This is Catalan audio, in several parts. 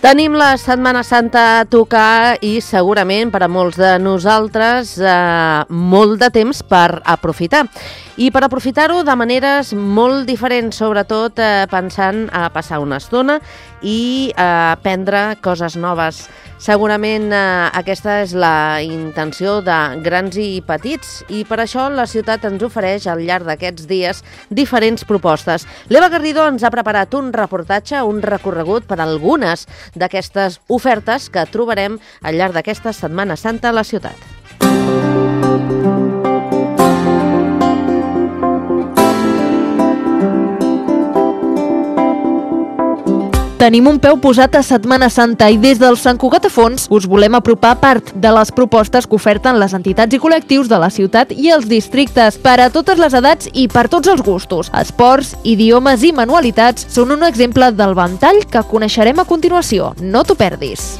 Tenim la Setmana Santa a tocar i segurament per a molts de nosaltres molt de temps per aprofitar. I per aprofitar-ho de maneres molt diferents, sobretot pensant a passar una estona i a aprendre coses noves. Segurament aquesta és la intenció de grans i petits i per això la ciutat ens ofereix al llarg d'aquests dies diferents propostes. L'Eva Garrido ens ha preparat un reportatge, un recorregut per algunes d'aquestes ofertes que trobarem al llarg d'aquesta Setmana Santa a la ciutat. Tenim un peu posat a Setmana Santa i des del Sant Cugat a Fons us volem apropar part de les propostes que oferten les entitats i col·lectius de la ciutat i els districtes per a totes les edats i per tots els gustos. Esports, idiomes i manualitats són un exemple del ventall que coneixerem a continuació. No t'ho perdis.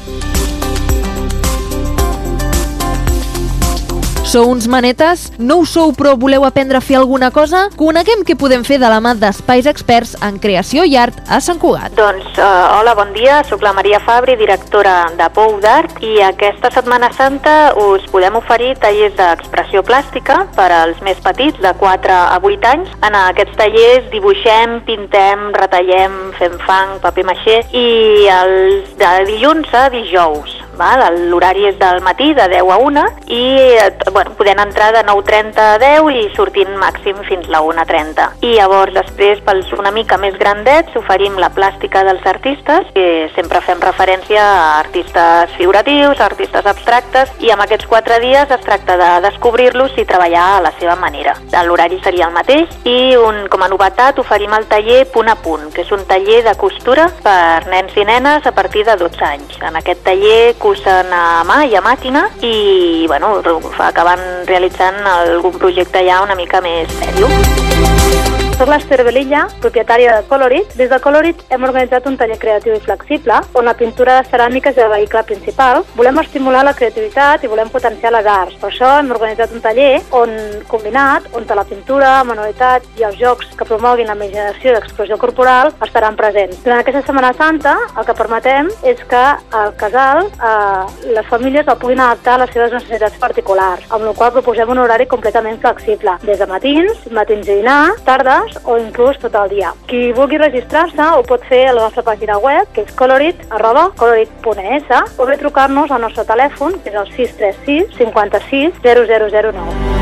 Sou uns manetes? No ho sou però voleu aprendre a fer alguna cosa? Coneguem què podem fer de la mà d'espais experts en creació i art a Sant Cugat. Hola, bon dia, soc la Maria Fabri, directora de Pou d'Art, i aquesta Setmana Santa us podem oferir tallers d'expressió plàstica per als més petits, de 4 a 8 anys. En aquests tallers dibuixem, pintem, retallem, fem fang, paper maixé, i els de dilluns a dijous. L'horari és del matí, de 10 a 1, i podem entrar de 9:30 a 10 i sortint màxim fins la 1:30. I llavors després, pels una mica més grandets, oferim la plàstica dels artistes, que sempre fem referència a artistes figuratius, artistes abstractes, i en aquests 4 dies es tracta de descobrir-los i treballar a la seva manera. L'horari seria el mateix i com a novetat oferim el taller Punt a Punt, que és un taller de costura per nens i nenes a partir de 12 anys. En aquest taller cusen a mà i a màquina i acaben realitzant algun projecte ja una mica més sèrio. Soc l'Ester Velilla, propietària de Colorit. Des de Colorit hem organitzat un taller creatiu i flexible on la pintura de ceràmica és el vehicle principal. Volem estimular la creativitat i volem potenciar les arts. Per això hem organitzat un taller combinat on la pintura, manualitats i els jocs que promoguin la imaginació i l'expressió corporal estaran presents. Durant aquesta Setmana Santa el que permetem és que el casal, les famílies el puguin adaptar a les seves necessitats particulars, amb la qual proposem un horari completament flexible, des de matins i dinar, tardes o inclús tot el dia. Qui vulgui registrar-se ho pot fer a la nostra pàgina web, que és colorit.es, o bé trucar-nos al nostre telèfon, que és el 636 56 0009.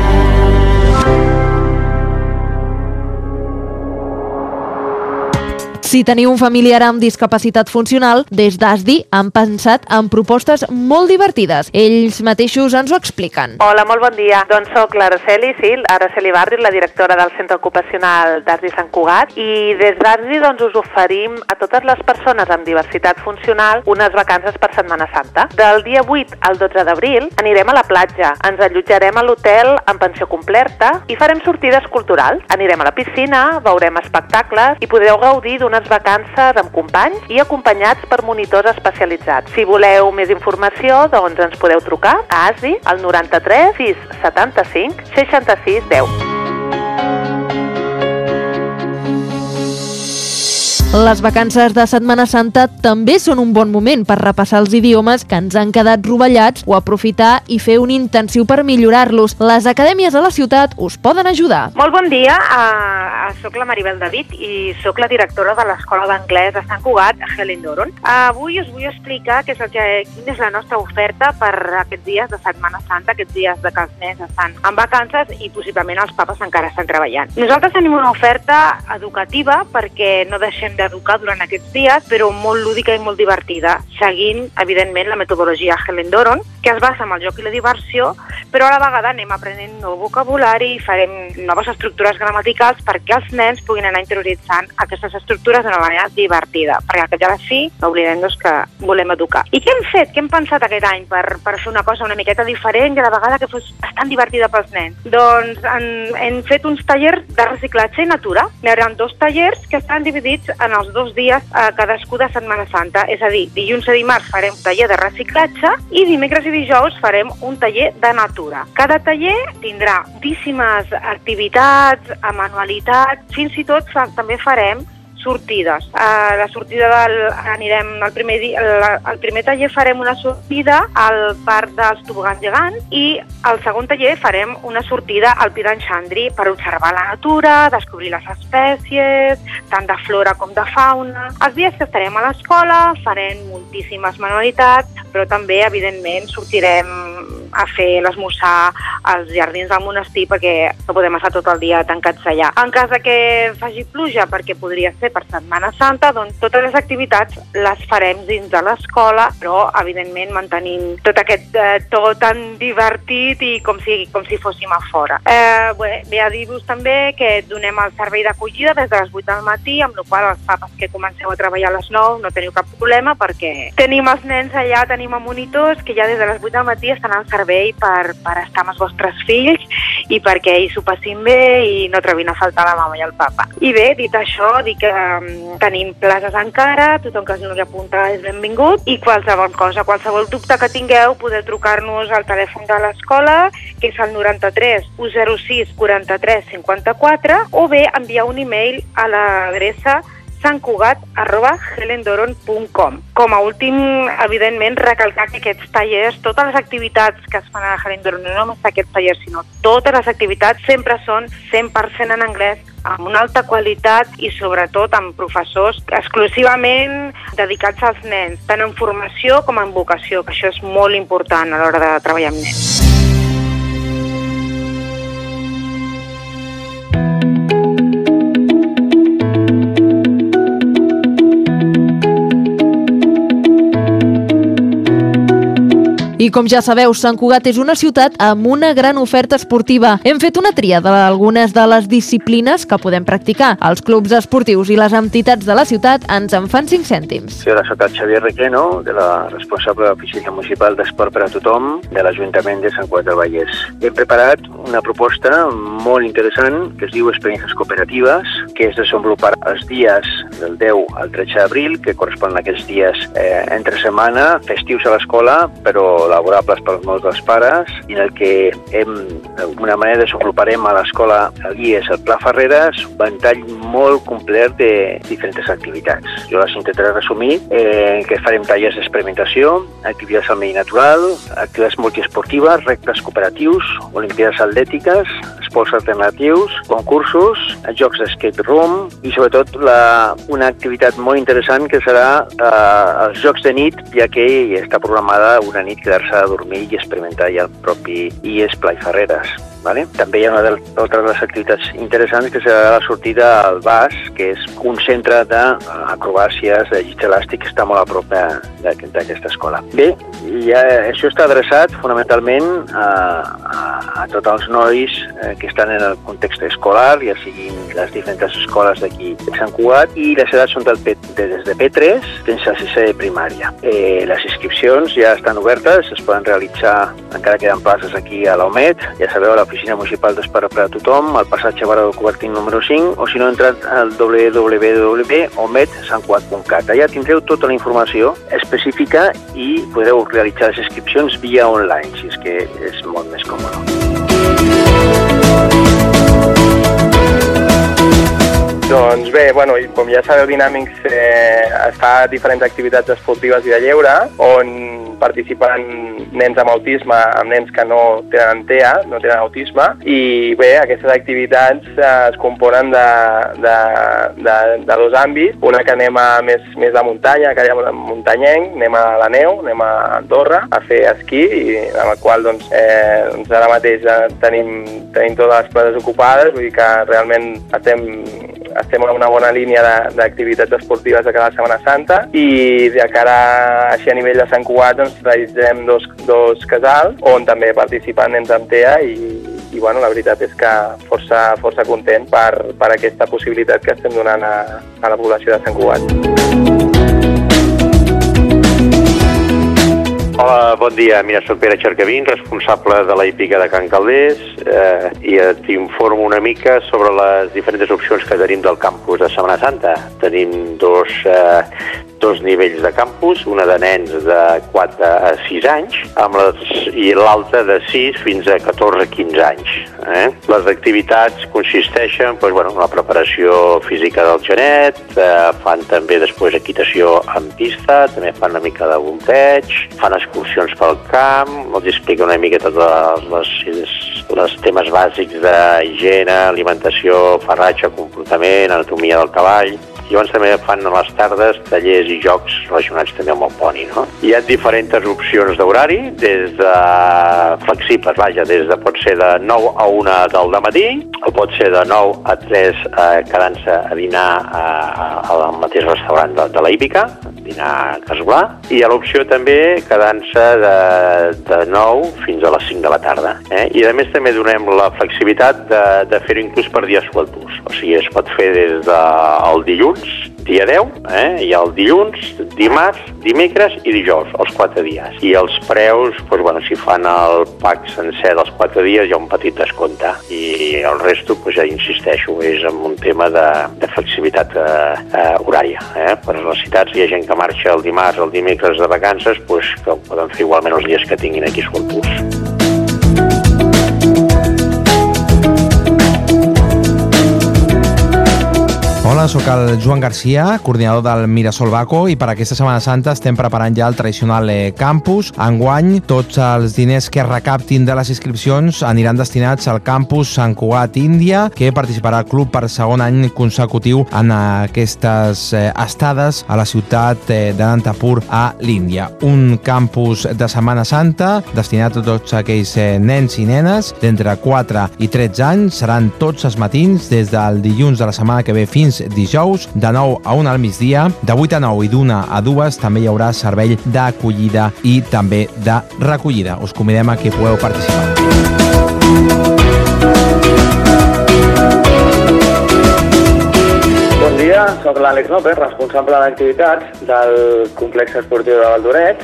Si teniu un familiar amb discapacitat funcional, des d'ASDI han pensat en propostes molt divertides. Ells mateixos ens ho expliquen. Hola, molt bon dia. Doncs soc l'Araceli, Araceli Barri, la directora del Centre Ocupacional d'ASDI Sant Cugat, i des d'ASDI us oferim a totes les persones amb diversitat funcional unes vacances per Setmana Santa. Del dia 8 al 12 d'abril anirem a la platja, ens allotjarem a l'hotel amb pensió completa i farem sortides culturals. Anirem a la piscina, veurem espectacles i podreu gaudir d'unes vacances amb companys i acompanyats per monitors especialitzats. Si voleu més informació, doncs ens podeu trucar a ASDI al 93 675 66 10. Les vacances de Setmana Santa també són un bon moment per repassar els idiomes que ens han quedat rovellats o aprofitar i fer un intensiu per millorar-los. Les acadèmies a la ciutat us poden ajudar. Molt bon dia, soc la Maribel David i soc la directora de l'Escola d'Anglès de Sant Cugat, Helen Doron. Avui us vull explicar quina és la nostra oferta per aquests dies de Setmana Santa, aquests dies de que els nens estan en vacances i possiblement els papes encara estan treballant. Nosaltres tenim una oferta educativa perquè no deixem d'educar durant aquests dies, però molt lúdica i molt divertida, seguint, evidentment, la metodologia Helen Doron, que es basa en el joc i la diversió, però a la vegada anem aprenent nou vocabulari i farem noves estructures gramaticals perquè els nens puguin anar interioritzant aquestes estructures d'una manera divertida, perquè al cap i a la fi no oblidem que volem educar. I què hem fet? Què hem pensat aquest any per fer una cosa una miqueta diferent i a la vegada que fos bastant divertida pels nens? Doncs hem fet uns tallers de reciclatge i natura. Hi haurà 2 tallers que estan dividits en els 2 dies cadascú de Setmana Santa. És a dir, dilluns a dimarts farem un taller de reciclatge i dimecres i dijous farem un taller de natura. Cada taller tindrà moltíssimes activitats, manualitats, fins i tot també farem sortides. La sortida anirem el primer taller farem una sortida al parc dels tobogans gegants i al segon taller farem una sortida al Pi d'en Xandri per observar la natura, descobrir les espècies, tant de flora com de fauna. Els dies que estarem a l'escola farem moltíssimes manualitats, però també, evidentment, sortirem a fer l'esmorzar als jardins del monestir perquè no podem estar tot el dia tancats allà. En cas que faci pluja, perquè podria ser per Setmana Santa, doncs totes les activitats les farem dins de l'escola, però evidentment mantenint tot aquest to tan divertit i com si fóssim a fora. Bé a dir-vos també que donem el servei d'acollida des de les 8 del matí, amb la qual els papes que comenceu a treballar a les 9 no teniu cap problema perquè tenim els nens allà, tenim monitors que ja des de les 8 del matí estan al servei per estar amb els vostres fills i perquè ells ho passin bé i no trobin a faltar la mama i el papa. I bé, dit això, dic que tenim places encara, tothom que es vulgui apuntar és benvingut i qualsevol cosa, qualsevol dubte que tingueu podeu trucar-nos al telèfon de l'escola, que és el 93 106 43 54, o bé enviar un e-mail a l'adreça santcugat@helendoron.com. Com a últim, evidentment, recalcar que aquests tallers, totes les activitats que es fan a Helen Doron, no només aquests tallers, sinó totes les activitats sempre són 100% en anglès, amb una alta qualitat i sobretot amb professors exclusivament dedicats als nens, tant en formació com en vocació, que això és molt important a l'hora de treballar amb nens. I com ja sabeu, Sant Cugat és una ciutat amb una gran oferta esportiva. Hem fet una tria d'algunes de les disciplines que podem practicar. Els clubs esportius i les entitats de la ciutat ens en fan 5 cèntims. Jo soc el Xavier Requeno, de la responsable de l'Oficina Municipal d'Esport per a Tothom de l'Ajuntament de Sant Cugat del Vallès. Hem preparat una proposta molt interessant que es diu Experiències Cooperatives, que es desenvoluparà els dies del 10 al 13 d'abril, que corresponen a aquests dies entre setmana, festius a l'escola, però laborables per molts dels pares, i en el que d'alguna manera desenvoluparem a l'escola el guies el Pla Ferreres, un ventall molt complet de diferents activitats. Jo les intentaré resumir, que farem tallers d'experimentació, activitats al medi natural, activitats multiesportives, reptes cooperatius, olimpiades atlètiques, esports alternatius, concursos, jocs d'escape room i sobretot una activitat molt interessant que serà els jocs de nit, ja que està programada una nit quedar-se a dormir i experimentar ja el propi IES Pla Ferreres. Vale? També hi ha una altra de les activitats interessants que serà la sortida al BAS, que és un centre d'acrobàcies, de llit elàstic, que està molt a prop d'aquesta escola. Bé, això està adreçat fonamentalment a tots els nois que estan en el context escolar, ja siguin les diferents escoles d'aquí de Sant Cugat, i les edats són des de P3 fins a 6è de primària. Les inscripcions ja estan obertes, es poden realitzar, encara queden places aquí a l'OMED, ja sabeu, a l'Oficina Municipal d'Esport per a Tothom, al passatge Baró del Cobertín número 5, o si no, entrat al www.omedsantcugat.cat. Allà tindreu tota la informació específica i podreu realitzar les inscripcions via online, si és que és molt més còmode. Doncs bé, com ja sabeu, Dynamics es fa diferents activitats esportives i de lleure, on participen nens amb autisme, amb nens que no tenen TEA, no tenen autisme, i bé, aquestes activitats es componen de dos àmbits, una que anem a més de muntanya, que anem muntanyenc, anem a la neu, anem a Andorra a fer esquí, i amb el qual ara mateix tenim totes les places ocupades, vull dir que realment estem en una bona línia d'activitats esportives de cada Setmana Santa, i de cara així a nivell de Sant Cugat realitzem dos casals on també participen nens amb TEA i la veritat és que força content per aquesta possibilitat que estem donant a la població de Sant Cugat. Hola, bon dia. Mira, soc Pere Xercavín, responsable de la Hípica de Can Calders, i t'informo una mica sobre les diferents opcions que tenim del campus de Setmana Santa. Tenim dos 2 nivells de campus, una de nens de 4 a 6 anys i l'altra de 6 fins a 14-15 anys. Les activitats consisteixen en la preparació física del genet, fan també després equitació en pista, també fan una mica de volteig, fan excursions pel camp, els explica una mica tots els temes bàsics d'higiene, alimentació, farratge, comportament, anatomia del cavall. I llavors també fan a les tardes tallers i jocs relacionats també amb el poni, no? Hi ha diferents opcions d'horari, des de flexibles, des de pot ser de 9 a 1 del dematí, o pot ser de 9 a 3 quedant-se a dinar al mateix restaurant de la Hípica, dinar casolà, i hi ha l'opció també quedant-se de 9 fins a les 5 de la tarda. I a més també donem la flexibilitat de fer-ho inclús per dies sueltos, o sigui, es pot fer des del dilluns, dia 10, hi ha el dilluns, dimarts, dimecres i dijous, els 4 dies. I els preus, si fan el pack sencer dels 4 dies hi ha un petit descompte. I el resto, ja insisteixo, és en un tema de flexibilitat horària. Per les necessitats, hi ha gent que marxa el dimarts o el dimecres de vacances, que ho poden fer igualment els dies que tinguin aquí sueltos. Hola, soc el Joan Garcia, coordinador del Mirasol Baco, i per aquesta Setmana Santa estem preparant ja el tradicional campus. Enguany, tots els diners que es recaptin de les inscripcions aniran destinats al campus Sant Cugat Índia, que participarà el club per segon any consecutiu en aquestes estades a la ciutat d'Anantapur, a l'Índia. Un campus de Setmana Santa destinat a tots aquells nens i nenes d'entre 4 i 13 anys. Seran tots els matins, des del dilluns de la setmana que ve fins dijous, de 9 a 1 al migdia, de 8 a 9 i d'1 a 2 també hi haurà servei d'acollida i també de recollida. Us convidem a que pugueu participar. Bon dia, soc l'Àlex López, responsable d'activitats del complex esportiu de Valdoret,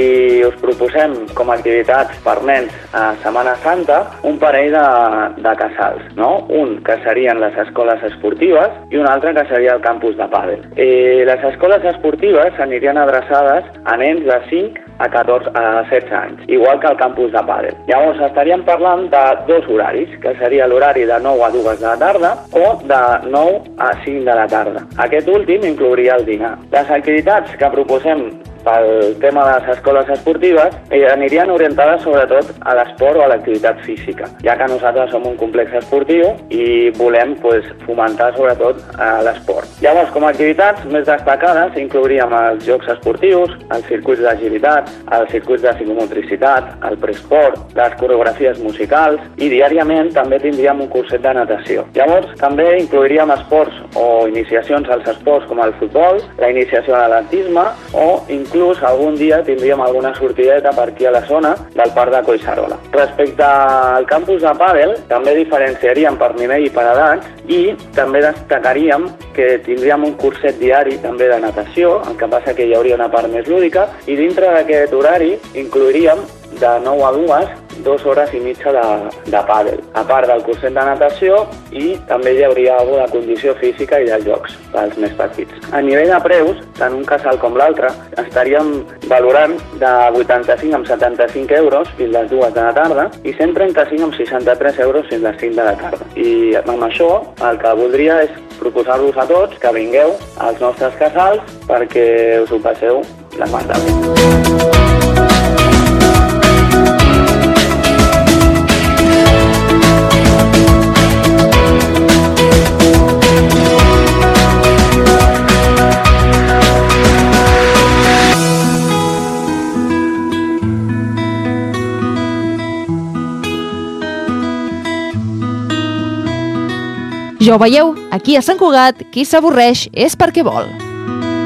i us proposem com a activitats per nens a Setmana Santa un parell de casals, no? Un que serien les escoles esportives i un altre que seria el campus de pàdel. Les escoles esportives anirien adreçades a nens de 5 a 16 anys, igual que el campus de pàdel. Llavors estaríem parlant de 2 horaris, que seria l'horari de 9 a 2 de la tarda o de 9 a 5 de la tarda. Aquest últim inclouria el dinar. Les activitats que proposem pel tema de les escoles esportives anirien orientades sobretot a l'esport o a l'activitat física, ja que nosaltres som un complex esportiu i volem fomentar sobretot l'esport. Llavors, com a activitats més destacades inclouríem els jocs esportius, els circuits d'agilitat, els circuits de psicomotricitat, el presport, les coreografies musicals, i diàriament també tindríem un curset de natació. Llavors, també inclouríem esports o iniciacions als esports com el futbol, la iniciació a l'atletisme o inclús algun dia tindríem alguna sortideta per aquí a la zona del parc de Collserola. Respecte al campus de pàdel, també diferenciaríem per nivell i per edats, i també destacaríem que tindríem un curset diari també de natació, el que passa que hi hauria una part més lúdica, i dintre d'aquest horari inclouríem de 9 a 2 hores i mitja de pàdel, a part del curset de natació, i també hi hauria alguna de condició física i de jocs pels més petits. A nivell de preus, tant un casal com l'altre, estaríem valorant de 85 amb 75 euros fins les 2 de la tarda i 135 amb 63 euros fins les 5 de la tarda. I amb això el que voldria és proposar-vos a tots que vingueu als nostres casals perquè us ho passeu la mà bé. Ja ho veieu, aquí a Sant Cugat, qui s'avorreix és perquè vol.